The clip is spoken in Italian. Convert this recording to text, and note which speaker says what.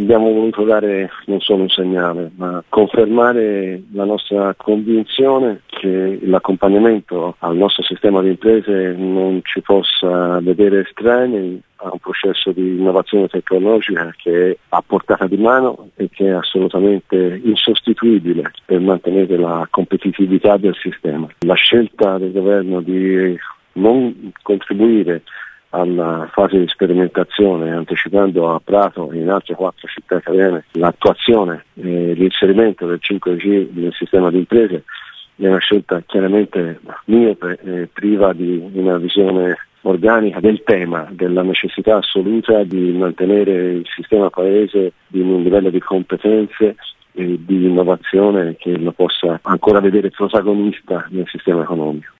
Speaker 1: abbiamo voluto dare non solo un segnale, ma confermare la nostra convinzione che l'accompagnamento al nostro sistema di imprese non ci possa vedere estranei a un processo di innovazione tecnologica che è a portata di mano e che è assolutamente insostituibile per mantenere la competitività del sistema. La scelta del governo di non contribuire alla fase di sperimentazione, anticipando a Prato e in altre 4 città italiane l'attuazione e l'inserimento del 5G nel sistema di imprese, è una scelta chiaramente miope e priva di una visione organica del tema, della necessità assoluta di mantenere il sistema paese in un livello di competenze e di innovazione che lo possa ancora vedere protagonista nel sistema economico.